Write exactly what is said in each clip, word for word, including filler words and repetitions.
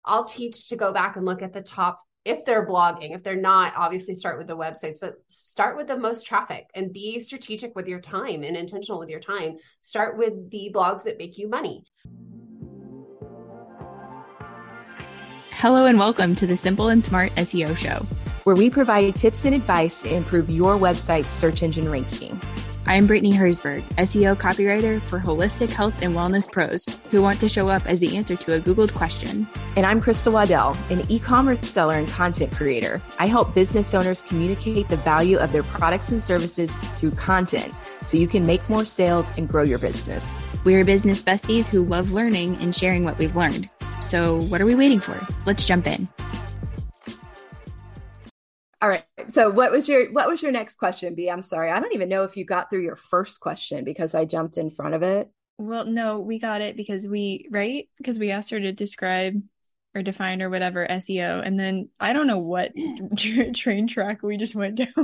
I'll teach to go back and look at the top. If they're blogging, if they're not, obviously start with the websites, but start with the most traffic and be strategic with your time and intentional with your time. Start with the blogs that make you money. Hello and welcome to the Simple and Smart S E O Show, where we provide tips and advice to improve your website's search engine ranking. I'm Brittany Herzberg, S E O copywriter for holistic health and wellness pros who want to show up as the answer to a Googled question. And I'm Krista Waddell, an e-commerce seller and content creator. I help business owners communicate the value of their products and services through content so you can make more sales and grow your business. We're business besties who love learning and sharing what we've learned. So what are we waiting for? Let's jump in. All right. So what was your what was your next question, B? I'm sorry. I don't even know if you got through your first question because I jumped in front of it. Well, no, we got it because we, right? Because we asked her to describe or define or whatever S E O. And then I don't know what tra- train track we just went down.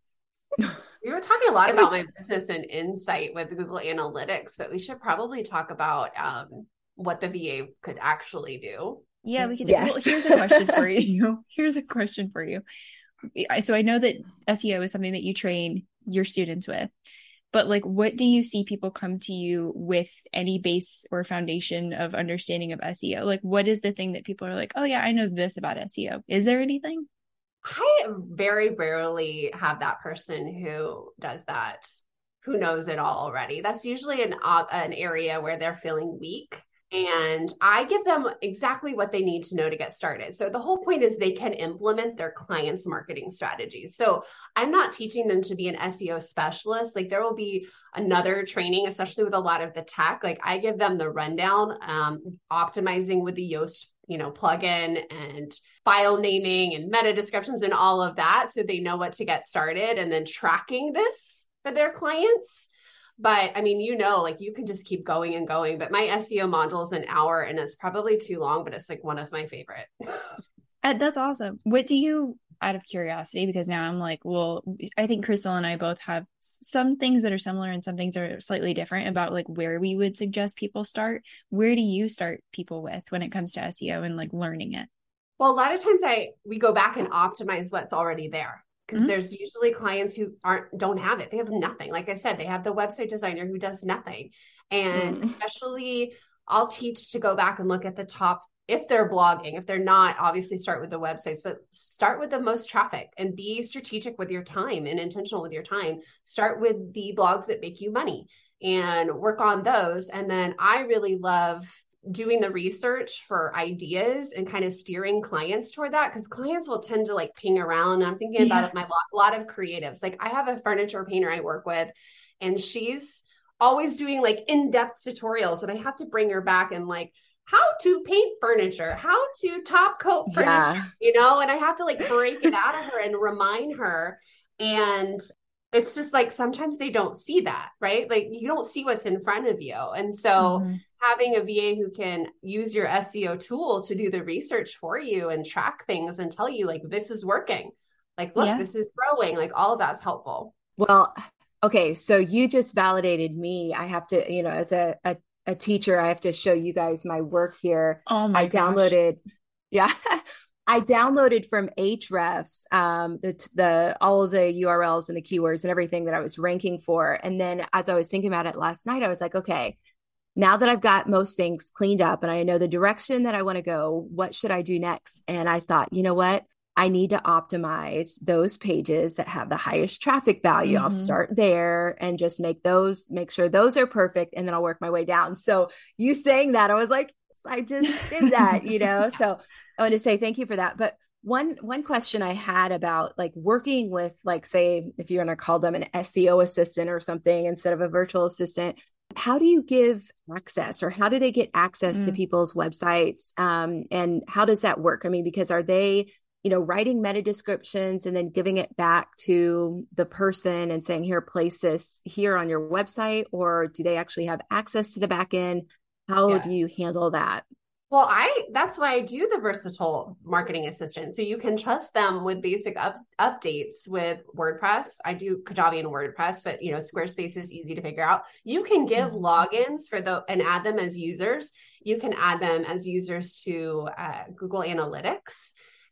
We were talking a lot It about was- my business and insight with Google Analytics, but we should probably talk about um, what the V A could actually do. Yeah, we could. Yes. Well, here's a question for you. Here's a question for you. So I know that S E O is something that you train your students with, but like, what do you see people come to you with any base or foundation of understanding of S E O? Like, what is the thing that people are like, oh yeah, I know this about S E O. Is there anything? I very rarely have that person who does that, who knows it all already. That's usually an uh, an area where they're feeling weak. And I give them exactly what they need to know to get started. So the whole point is they can implement their clients' marketing strategies. So I'm not teaching them to be an S E O specialist. Like there will be another training, especially with a lot of the tech. Like I give them the rundown, um, optimizing with the Yoast, you know, plugin and file naming and meta descriptions and all of that. So they know what to get started and then tracking this for their clients. But I mean, you know, like you can just keep going and going, but my S E O module is an hour and it's probably too long, but it's like one of my favorite. Uh, that's awesome. What do you, out of curiosity, because now I'm like, well, I think Crystal and I both have some things that are similar and some things are slightly different about like where we would suggest people start. Where do you start people with when it comes to S E O and like learning it? Well, a lot of times I, we go back and optimize what's already there. Because Mm-hmm. there's usually clients who aren't don't have it. They have nothing. Like I said, they have the website designer who does nothing. And Mm. especially I'll teach to go back and look at the top. If they're blogging, if they're not, obviously start with the websites, but start with the most traffic and be strategic with your time and intentional with your time. Start with the blogs that make you money and work on those. And then I really love doing the research for ideas and kind of steering clients toward that, because clients will tend to like ping around. And I'm thinking Yeah. about my lot, lot of creatives. Like I have a furniture painter I work with, and she's always doing like in-depth tutorials, and I have to bring her back and like how to paint furniture, how to top coat furniture, Yeah. you know, and I have to like break it out of her and remind her. And it's just like sometimes they don't see that, right? Like you don't see what's in front of you. And so Mhm. having a V A who can use your S E O tool to do the research for you and track things and tell you like, this is working. Like, look, Yeah. this is growing. Like all of that's helpful. Well, okay. So you just validated me. I have to, you know, as a, a, a teacher, I have to show you guys my work here. Oh my I gosh. downloaded, yeah, I downloaded from Ahrefs, um, the, the, all of the U R Ls and the keywords and everything that I was ranking for. And then as I was thinking about it last night, I was like, okay, now that I've got most things cleaned up and I know the direction that I want to go, what should I do next? And I thought, you know what? I need to optimize those pages that have the highest traffic value. I'll Mhm. start there and just make those, make sure those are perfect. And then I'll work my way down. So you saying that, I was like, I just did that, you know? So I want to say thank you for that. But one, one question I had about like working with, like, say, if you're going to call them an S E O assistant or something instead of a virtual assistant, how do you give access, or how do they get access to Mm. people's websites? Um, and how does that work? I mean, because are they, you know, writing meta descriptions and then giving it back to the person and saying, here, place this here on your website? Or do they actually have access to the back end? How Yeah. do you handle that? Well, I that's why I do the versatile marketing assistant. So you can trust them with basic up, updates with WordPress. I do Kajabi and WordPress, but you know, Squarespace is easy to figure out. You can give Mhm. logins for the and add them as users. You can add them as users to uh, Google Analytics,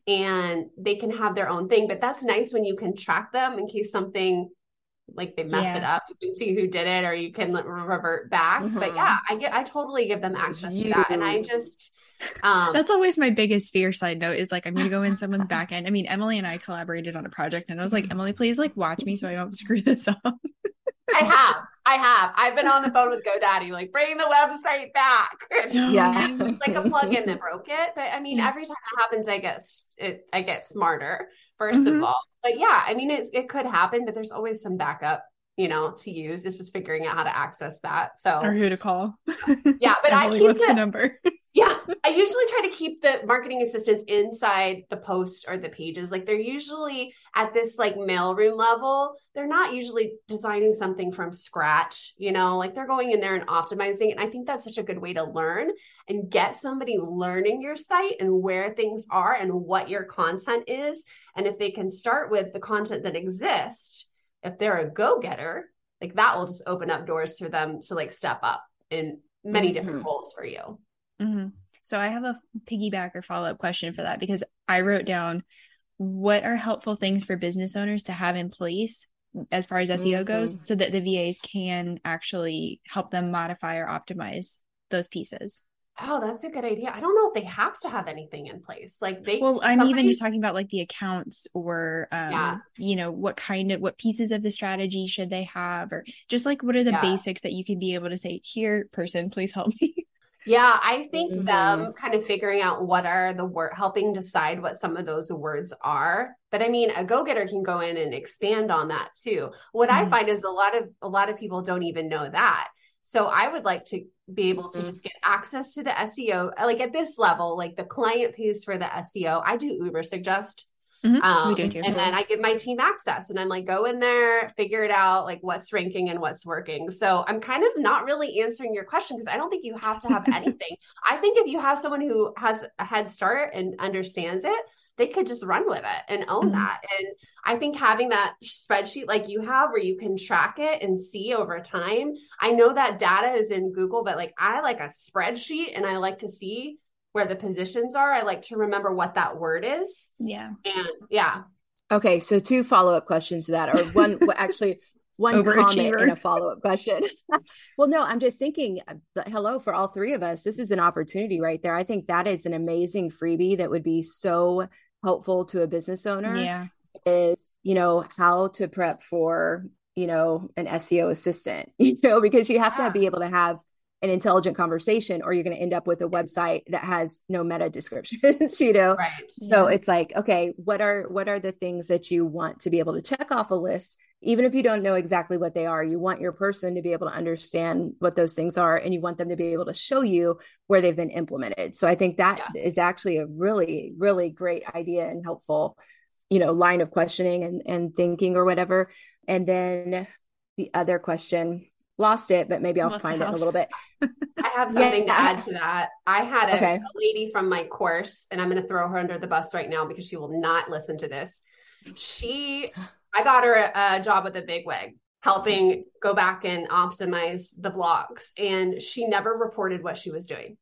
and they can have their own thing. But that's nice when you can track them in case something like they mess it Yeah. up. You can see who did it, or you can let- revert back. But yeah, Mhm. I get I totally give them access to that, and I You. just um That's always my biggest fear. Side note is like, I'm going to go in someone's back end. I mean, Emily and I collaborated on a project and I was like, Emily, please like watch me so I don't screw this up. I have. I have. I've been on the phone with GoDaddy, like, bring the website back. Yeah. It's like a plugin that broke it. But I mean, Yeah. every time that happens, I get it. I get smarter, first of Mhm. all. But yeah, I mean, it it could happen, but there's always some backup, you know, to use. It's just figuring out how to access that. Or So who to call. yeah, but I Emily, keep what's the the number? yeah, I usually try to keep the marketing assistants inside the posts or the pages. Like they're usually at this like mailroom level. They're not usually designing something from scratch, you know, like they're going in there and optimizing. And I think that's such a good way to learn and get somebody learning your site and where things are and what your content is. And if they can start with the content that exists, if they're a go-getter, like that will just open up doors for them to like step up in many different Mhm. roles for you. Mhm. So I have a piggyback or follow-up question for that because I wrote down what are helpful things for business owners to have in place as far as S E O goes Mhm. so that the V As can actually help them modify or optimize those pieces. Oh, that's a good idea. I don't know if they have to have anything in place. Like they, Well, I'm even somebody, just talking about like the accounts or yeah, um, you know, what kind of what pieces of the strategy should they have or just like what are the yeah. basics that you could be able to say, here, person, please help me. Yeah, I think Mhm. them kind of figuring out what are the word, helping decide what some of those words are. But I mean, a go-getter can go in and expand on that too. What I Mhm. find is a lot of a lot of people don't even know that. So I would like to be able to Mhm. just get access to the S E O, like at this level, like the client pays for the S E O. I do Uber Suggest. Mhm. We Um, do too. and then I give my team access and I'm like, go in there, figure it out, like what's ranking and what's working. So I'm kind of not really answering your question because I don't think you have to have anything. I think if you have someone who has a head start and understands it, they could just run with it and own Mhm. that. And I think having that spreadsheet like you have where you can track it and see over time. I know that data is in Google, but like I like a spreadsheet and I like to see where the positions are. I like to remember what that word is. Yeah. And yeah, Okay, so two follow-up questions to that, or one, well, actually, one comment and Overachiever. a follow-up question. Well, no, I'm just thinking, uh, hello, for all three of us, this is an opportunity right there. I think that is an amazing freebie that would be so helpful to a business owner Yeah. is, you know, how to prep for, you know, an S E O assistant, you know, because you have to yeah, be able to have an intelligent conversation or you're going to end up with a website that has no meta descriptions, you know. right. So Yeah. it's like, okay, what are what are the things that you want to be able to check off a list, even if you don't know exactly what they are? You want your person to be able to understand what those things are, and you want them to be able to show you where they've been implemented. So I think that Yeah, is actually a really, really great idea and helpful, you know, line of questioning and and thinking or whatever. And then the other question, lost it, but maybe I'll What's the find it in a house? little bit. I have something to add Yeah. to that. I had a, Okay. a lady from my course, and I'm going to throw her under the bus right now because she will not listen to this. She, I got her a, a job with a bigwig, helping go back and optimize the blogs, and she never reported what she was doing.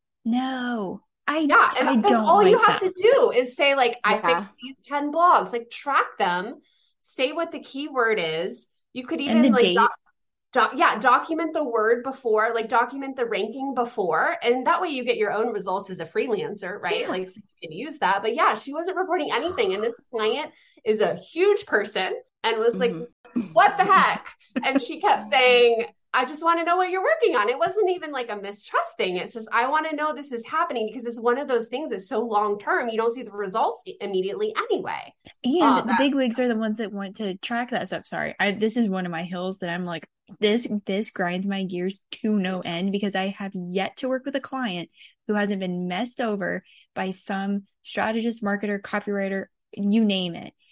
No. I Yeah, and I that's don't all you like have that. to do is say like, I fixed Yeah. these ten blogs, like track them, say what the keyword is. You could And the even like date. doc, yeah, document the word before, like document the ranking before, and that way you get your own results as a freelancer, right? Yeah. Like so you can use that. But yeah, she wasn't reporting anything, and this client is a huge person and was like, Mhm. "What the heck?" And she kept saying, I just want to know what you're working on. It wasn't even like a mistrust thing. It's just, I want to know this is happening because it's one of those things that's so long term. You don't see the results immediately anyway. And Um, the big wigs are the ones that want to track that stuff. Sorry. I this is one of my hills that I'm like, this this grinds my gears to no end because I have yet to work with a client who hasn't been messed over by some strategist, marketer, copywriter, you name it.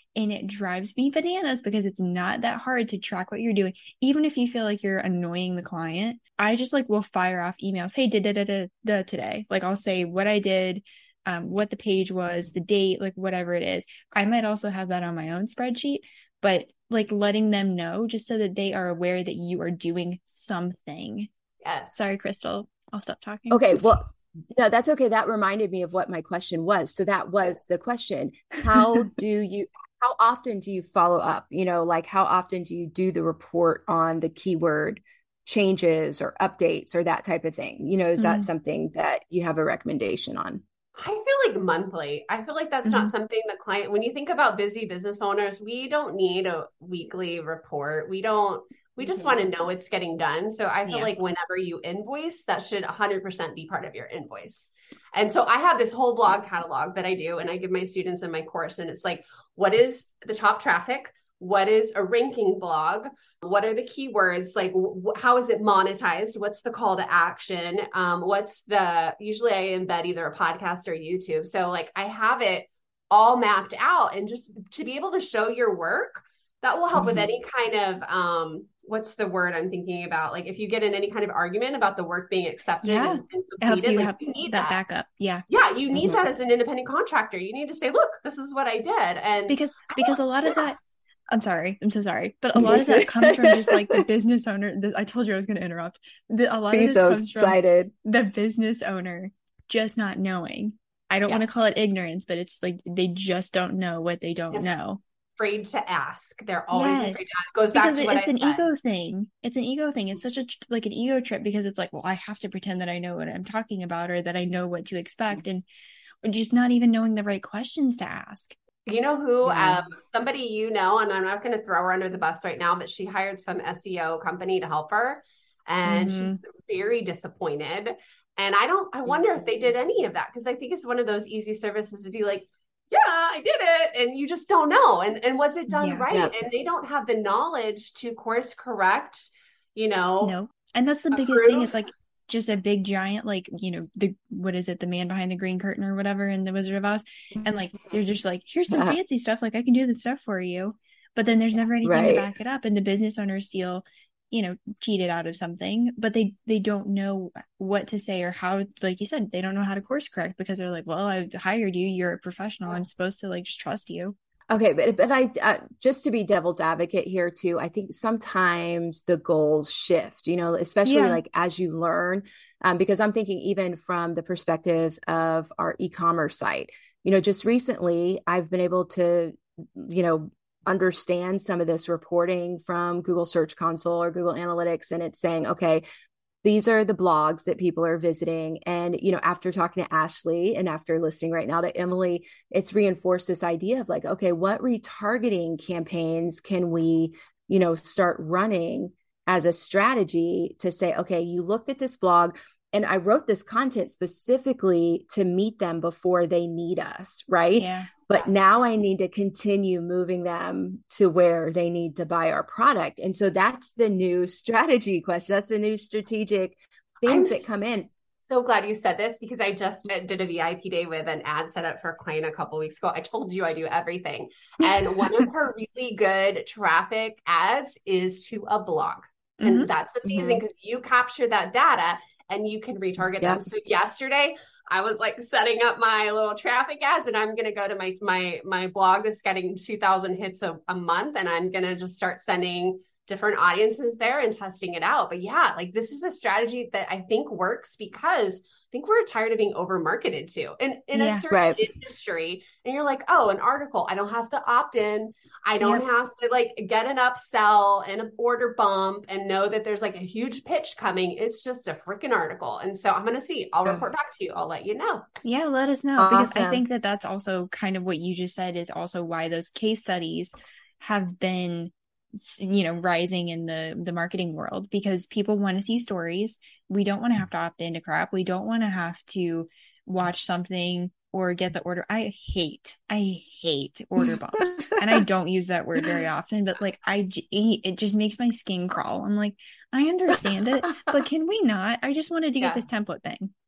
And it drives me bananas because it's not that hard to track what you're doing. Even if you feel like you're annoying the client, I just like will fire off emails. Hey, da da da da da today. Like I'll say what I did, um, what the page was, the date, like whatever it is. I might also have that on my own spreadsheet, but like letting them know just so that they are aware that you are doing something. Yes. Sorry, Crystal. I'll stop talking. Okay. Well, no, that's okay. That reminded me of what my question was. So that was the question. How do you, how often do you follow up? You know, like how often do you do the report on the keyword changes or updates or that type of thing? You know, is that Mm. something that you have a recommendation on? I feel like monthly. I feel like that's Mhm. not something the client, when you think about busy business owners, we don't need a weekly report. We don't, we just Mhm. want to know it's getting done. So I feel Yeah. like whenever you invoice, that should one hundred percent be part of your invoice. And so I have this whole blog catalog that I do, and I give my students in my course, and it's like, what is the top traffic? What is a ranking blog? What are the keywords? Like, wh- how is it monetized? What's the call to action? Um, what's the, usually I embed either a podcast or YouTube. So like I have it all mapped out, and just to be able to show your work, that will help with Mhm. any kind of, um, what's the word I'm thinking about? Like if you get in any kind of argument about the work being accepted Yeah. and, and It helps completed, you like have you need that that. backup. Yeah. Yeah, you need Mhm. that as an independent contractor. You need to say, look, this is what I did. And Because I because a don't- lot of yeah. that, I'm sorry, I'm so sorry, but a lot of that comes from just like the business owner. The, I told you I was going to interrupt. The, a lot of Be this so comes from excited. the business owner just not knowing. I don't want to Yes. call it ignorance, but it's like they just don't know what they don't Yes. know. Afraid to ask. They're always afraid to Yes, ask. It goes back because to it, what it's I an said. ego thing. It's an ego thing. It's such a tr- like an ego trip because it's like, well, I have to pretend that I know what I'm talking about or that I know what to expect, and just not even knowing the right questions to ask. You know who? Yeah. Um, somebody you know, and I'm not going to throw her under the bus right now, but she hired some S E O company to help her, and Mhm. she's very disappointed. And I don't, I wonder if they did any of that, because I think it's one of those easy services to be like, yeah, I did it, and you just don't know. And and was it done Yeah. right? Yep. And they don't have the knowledge to course correct, you know, No. And that's the biggest thing. approve. It's like just a big giant, like, you know, the, what is it? The man behind the green curtain or whatever in The Wizard of Oz. And like, they're just like, here's some fancy stuff. Like I can do this stuff for you. But then there's never anything to Right. back it up. And the business owners feel, you know, cheated out of something, but they, they don't know what to say or how, like you said, they don't know how to course correct because they're like, well, I hired you. You're a professional. I'm supposed to like just trust you. Okay, but but I uh, just to be devil's advocate here too, I think sometimes the goals shift, you know, especially Yeah. like as you learn, um, because I'm thinking even from the perspective of our e-commerce site, you know, just recently I've been able to, you know, understand some of this reporting from Google Search Console or Google Analytics, and it's saying, okay, these are the blogs that people are visiting. And, you know, after talking to Ashley and after listening right now to Emily, it's reinforced this idea of like, okay, what retargeting campaigns can we, you know, start running as a strategy to say, okay, you looked at this blog and I wrote this content specifically to meet them before they need us, right? Yeah. But now I need to continue moving them to where they need to buy our product. And so that's the new strategy question. That's the new strategic things I'm that come in. so glad you said this, because I just did a V I P day with an ad setup for a client a couple weeks ago. I told you I do everything. And one of her really good traffic ads is to a blog. And Mhm. that's amazing because you capture that data and you can retarget them. Yep. So yesterday I was like setting up my little traffic ads, and I'm going to go to my, my, my blog that's getting two thousand hits a, a month. And I'm going to just start sending different audiences there and testing it out. But yeah, like this is a strategy that I think works because I think we're tired of being over marketed to in, in Yeah. a certain Right. industry. And you're like, oh, an article, I don't have to opt in. I don't Yep. have to like get an upsell and an order bump and know that there's like a huge pitch coming. It's just a freaking article. And so I'm going to see, I'll Yeah. report back to you. I'll let you know. Yeah, let us know, because I Awesome. think that that's also kind of what you just said is also why those case studies have been, you know, rising in the the marketing world, because people want to see stories. We don't want to have to opt into crap. We don't want to have to watch something or get the order. I hate, I hate order bumps. And I don't use that word very often, but like I, j- it just makes my skin crawl. I'm like, I understand it, but can we not? I just wanted to Yeah. get this template thing.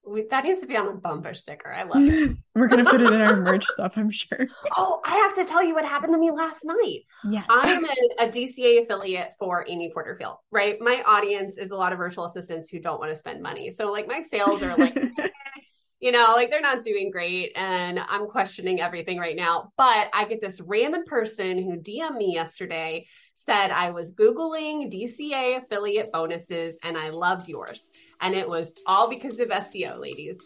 We, that needs to be on a bumper sticker. I love it. We're going to put it in our merch stuff, I'm sure. Oh, I have to tell you what happened to me last night. Yes. I'm a, a D C A affiliate for Amy Porterfield, right? My audience is a lot of virtual assistants who don't want to spend money. So like my sales are like, you know, like they're not doing great and I'm questioning everything right now. But I get this random person who D M'd me yesterday, said I was Googling D C A affiliate bonuses and I loved yours. And it was all because of S E O, ladies.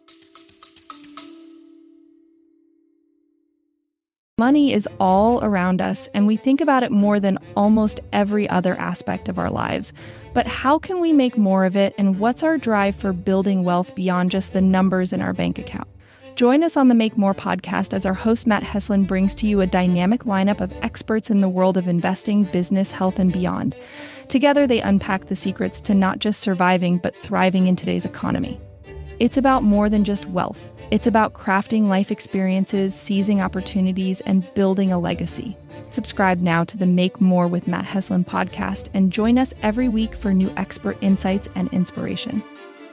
Money is all around us, and we think about it more than almost every other aspect of our lives. But how can we make more of it, and what's our drive for building wealth beyond just the numbers in our bank account? Join us on the Make More podcast as our host Matt Heslin brings to you a dynamic lineup of experts in the world of investing, business, health, and beyond. Together, they unpack the secrets to not just surviving, but thriving in today's economy. It's about more than just wealth. It's about crafting life experiences, seizing opportunities, and building a legacy. Subscribe now to the Make More with Matt Heslin podcast and join us every week for new expert insights and inspiration.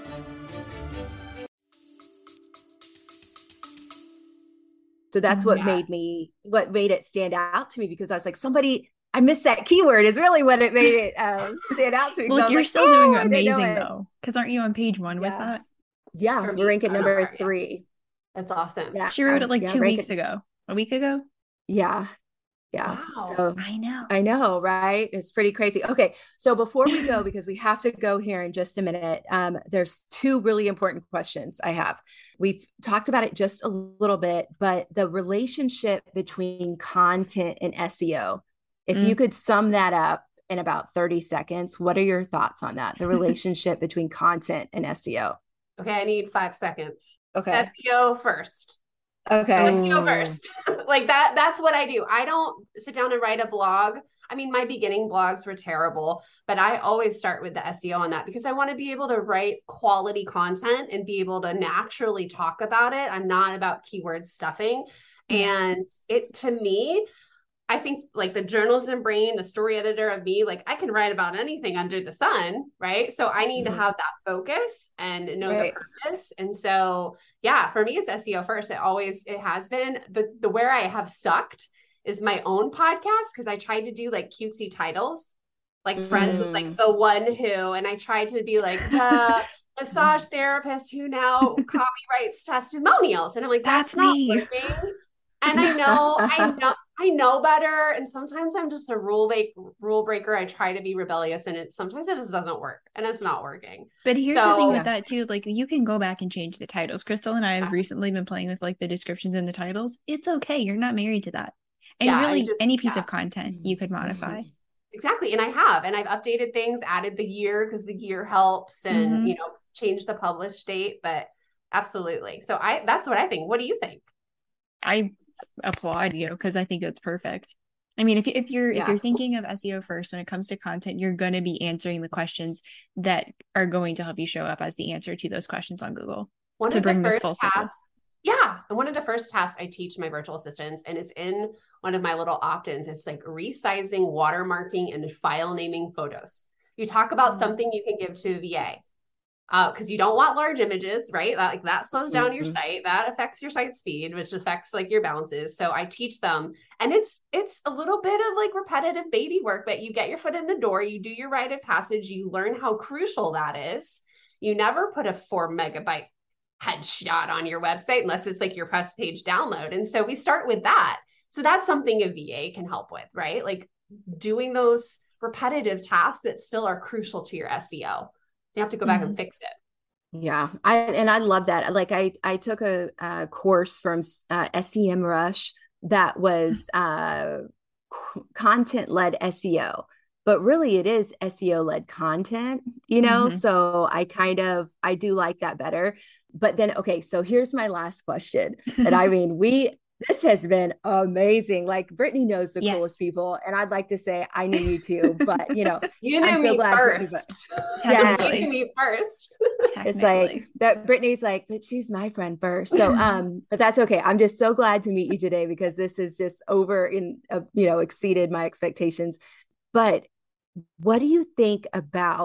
So that's what Yeah. made me, what made it stand out to me, because I was like, somebody, I missed that keyword is really what it made it uh, stand out to me. 'Cause I Look, was you're like, still "Oh, doing I didn't know amazing it." though. Because aren't you on page one with Yeah. that? Yeah, For me, we're ranking I'm number not, yeah. three. That's awesome. Yeah, She wrote it like yeah, two ranking- weeks ago. A week ago? Yeah. Yeah. Wow. So I know. I know, right? It's pretty crazy. Okay. So before we go, because we have to go here in just a minute, um, there's two really important questions I have. We've talked about it just a little bit, but the relationship between content and S E O, if Mm. you could sum that up in about thirty seconds, what are your thoughts on that? The relationship between content and S E O. Okay, I need five seconds. Okay. S E O first. Okay. S E O Oh. first. Like that, that's what I do. I don't sit down and write a blog. I mean, my beginning blogs were terrible, but I always start with the S E O on that because I want to be able to write quality content and be able to naturally talk about it. I'm not about keyword stuffing. Yeah. And it, to me, I think like the journalism brain, the story editor of me, like I can write about anything under the sun, right? So I need Mhm. to have that focus and know Right. the purpose. And so, yeah, for me, it's S E O first. It always, it has been. The, the where I have sucked is my own podcast because I tried to do like cutesy titles. Like Friends was Mm. like the one who, and I tried to be like the massage therapist who now copyrights testimonials. And I'm like, that's, That's not me. working. And I know, I know, I know better. And sometimes I'm just a rule break, rule breaker. I try to be rebellious, and it sometimes it just doesn't work, and it's not working. But here's the thing So- with that too, like you can go back and change the titles. Crystal and I have Yeah. recently been playing with like the descriptions and the titles. It's okay. You're not married to that. And Yeah, I really just- any piece yeah. of content you could modify. Exactly. And I have, and I've updated things, added the year because the year helps, and Mhm. you know, change the published date. But absolutely. So I, that's what I think. What do you think? I applaud you because I think it's perfect. I mean, if if you're if Yeah. you're thinking of S E O first when it comes to content, you're going to be answering the questions that are going to help you show up as the answer to those questions on Google. One To of bring the this first full circle. tasks, yeah, and one of the first tasks I teach my virtual assistants, and it's in one of my little opt-ins. It's like resizing, watermarking, and file naming photos. You talk about Mhm. something you can give to a V A. Because you don't want large images, right? That, like that slows down your Mhm. site. That affects your site speed, which affects like your bounces. So I teach them, and it's it's a little bit of like repetitive baby work, but you get your foot in the door, you do your rite of passage, you learn how crucial that is. You never put a four megabyte headshot on your website unless it's like your press page download. And so we start with that. So that's something a V A can help with, right? Like doing those repetitive tasks that still are crucial to your S E O. You have to go back and fix it. Yeah, I and I love that. Like I I took a, a course from uh, SEMrush that was uh, c- content led S E O, but really it is S E O led content, you know. Mhm. So I kind of I do like that better. But then okay, so here's my last question, and I mean we. This has been amazing. Like Brittany knows the Yes. coolest people, and I'd like to say I knew you too, but you know, You knew I'm so me glad first. Brittany- Yeah, Technically. you knew me first. it's Technically. like that Brittany's like, but she's my friend first. So um, but that's okay. I'm just so glad to meet you today because this is just over in uh, you know, exceeded my expectations. But what do you think about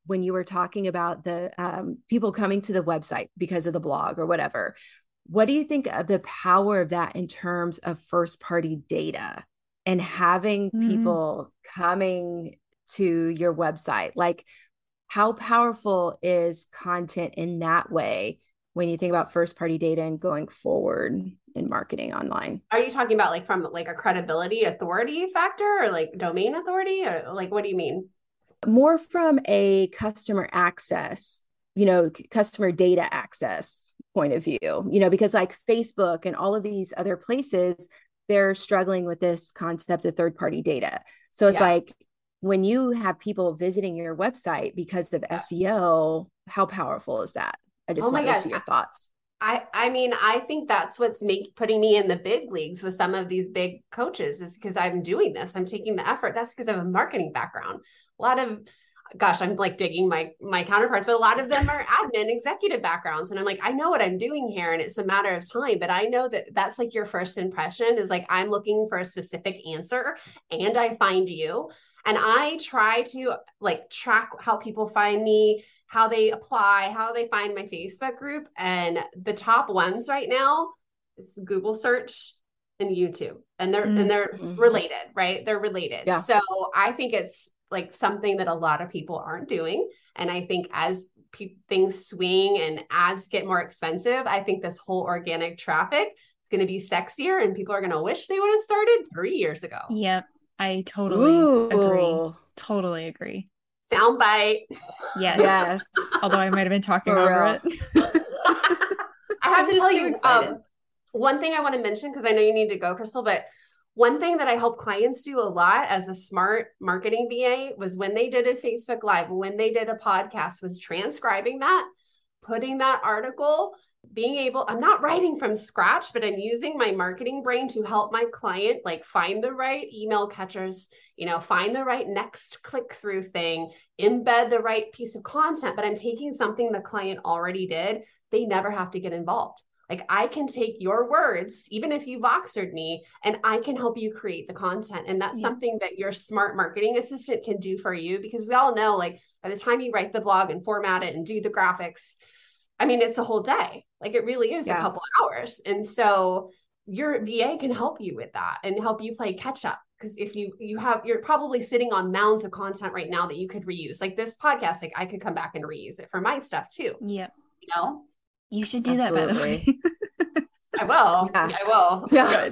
when you were talking about the um, people coming to the website because of the blog or whatever, what do you think of the power of that in terms of first party data and having mm-hmm. people coming to your website? Like, how powerful is content in that way when you think about first party data and going forward in marketing online? Are you talking about like from like a credibility authority factor or like domain authority, or like what do you mean? More from a customer access, you know, customer data access point of view, you know, because like Facebook and all of these other places, they're struggling with this concept of third party data. So it's yeah. like when you have people visiting your website because of yeah. S E O, how powerful is that? I just oh want to see your thoughts. I, I mean, I think that's what's make, putting me in the big leagues with some of these big coaches is because I'm doing this. I'm taking the effort. That's because I have a marketing background. A lot of, gosh, I'm like digging my, my counterparts, but a lot of them are admin executive backgrounds. And I'm like, I know what I'm doing here and it's a matter of time, but I know that that's like your first impression is like, I'm looking for a specific answer and I find you. And I try to like track how people find me, how they apply, how they find my Facebook group. And the top ones right now is Google search and YouTube. And they're, mm-hmm. and they're related, right? They're related. Yeah. So I think it's like something that a lot of people aren't doing. And I think as pe- things swing and ads get more expensive, I think this whole organic traffic is going to be sexier and people are going to wish they would have started three years ago. Yep. I totally Ooh. agree. Totally agree. Soundbite. Yes. Yes. Although I might have been talking For over real. it. I have I'm to tell you, um, one thing I want to mention, because I know you need to go, Crystal, but one thing that I help clients do a lot as a smart marketing V A was when they did a Facebook Live, when they did a podcast, was transcribing that, putting that article, being able, I'm not writing from scratch, but I'm using my marketing brain to help my client like find the right email catchers, you know, find the right next click through thing, embed the right piece of content, but I'm taking something the client already did. They never have to get involved. Like I can take your words, even if you Voxered me, and I can help you create the content. And that's yeah. something that your smart marketing assistant can do for you, because we all know, like by the time you write the blog and format it and do the graphics, I mean, it's a whole day. Like it really is yeah. a couple of hours. And so your V A can help you with that and help you play catch up. Because if you, you have, you're probably sitting on mounds of content right now that you could reuse. Like this podcast, like I could come back and reuse it for my stuff too. Yeah. You know? You should do Absolutely. that, by the way. I will. Yeah. I will.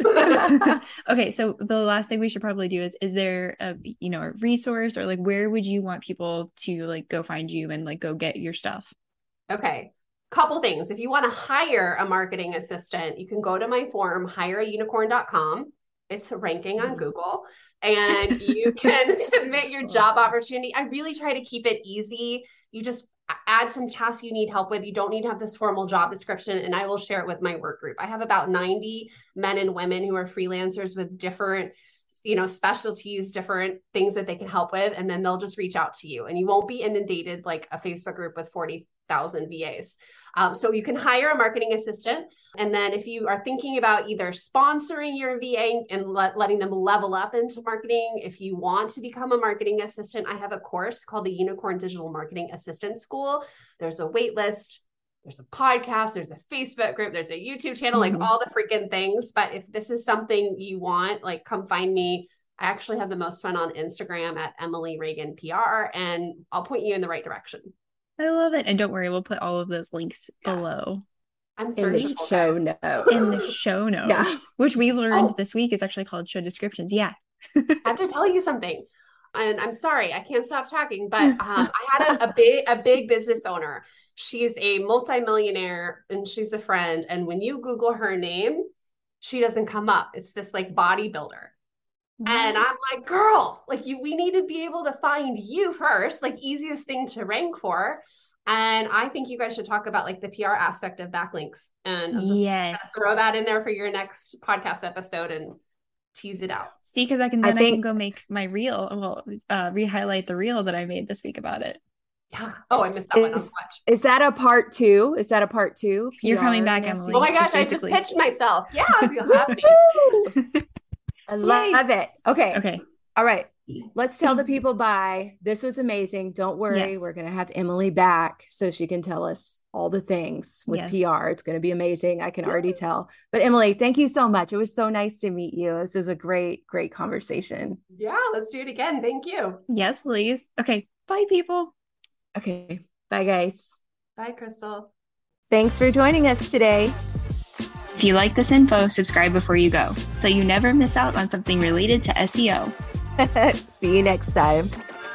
Yeah. Okay. So the last thing we should probably do is, is there a, you know, a resource or like, where would you want people to like go find you and like go get your stuff? Okay. Couple things. If you want to hire a marketing assistant, you can go to my forum, hire a unicorn dot com. It's ranking on Google and you can submit your job opportunity. I really try to keep it easy. You just add some tasks you need help with. You don't need to have this formal job description, and I will share it with my work group. I have about ninety men and women who are freelancers with different, you know, specialties, different things that they can help with. And then they'll just reach out to you and you won't be inundated like a Facebook group with forty thousand V As. Um, so you can hire a marketing assistant. And then if you are thinking about either sponsoring your V A and let, letting them level up into marketing, if you want to become a marketing assistant, I have a course called the Unicorn Digital Marketing Assistant School. There's a wait list. There's a podcast, there's a Facebook group, there's a YouTube channel, like mm-hmm. all the freaking things. But if this is something you want, like come find me. I actually have the most fun on Instagram at Emily Reagan P R, and I'll point you in the right direction. I love it. And don't worry, we'll put all of those links yeah. below. I'm in the show notes. In the show notes, yeah. which we learned oh. this week is actually called show descriptions. Yeah. I have to tell you something. And I'm sorry, I can't stop talking, but um, I had a, a big, a big business owner. She's a multimillionaire and she's a friend. And when you Google her name, she doesn't come up. It's this like bodybuilder. Mm-hmm. And I'm like, girl, like you, we need to be able to find you first, like easiest thing to rank for. And I think you guys should talk about like the P R aspect of backlinks, and I'll just yes, throw that in there for your next podcast episode and tease it out. See, because I can then I, think, I can go make my reel. Well, uh, re-highlight the reel that I made this week about it. Yeah. Oh, I missed that is, one. Is, is that a part two? Is that a part two? P R You're coming back, Emily. Oh my gosh, I just pitched myself. Yeah, you'll have me. I love Yay. it. Okay. Okay. All right. Let's tell the people bye. This was amazing. Don't worry. Yes. We're going to have Emily back so she can tell us all the things with Yes. P R. It's going to be amazing. I can already tell. But Emily, thank you so much. It was so nice to meet you. This was a great, great conversation. Yeah, let's do it again. Thank you. Yes, please. Okay. Bye, people. Okay. Bye, guys. Bye, Crystal. Thanks for joining us today. If you like this info, subscribe before you go so you never miss out on something related to S E O. See you next time.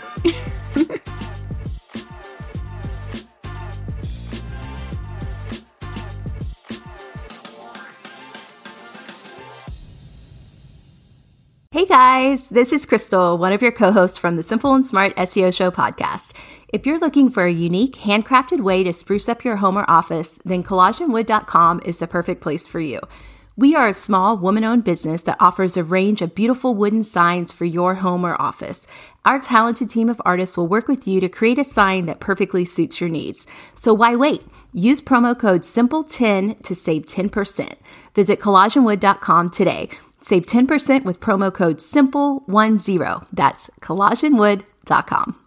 Hey guys, this is Crystal, one of your co-hosts from the Simple and Smart S E O Show podcast. If you're looking for a unique, handcrafted way to spruce up your home or office, then collage and wood dot com is the perfect place for you. We are a small, woman-owned business that offers a range of beautiful wooden signs for your home or office. Our talented team of artists will work with you to create a sign that perfectly suits your needs. So why wait? Use promo code simple ten to save ten percent. Visit collage and wood dot com today. Save ten percent with promo code simple ten. That's collage and wood dot com.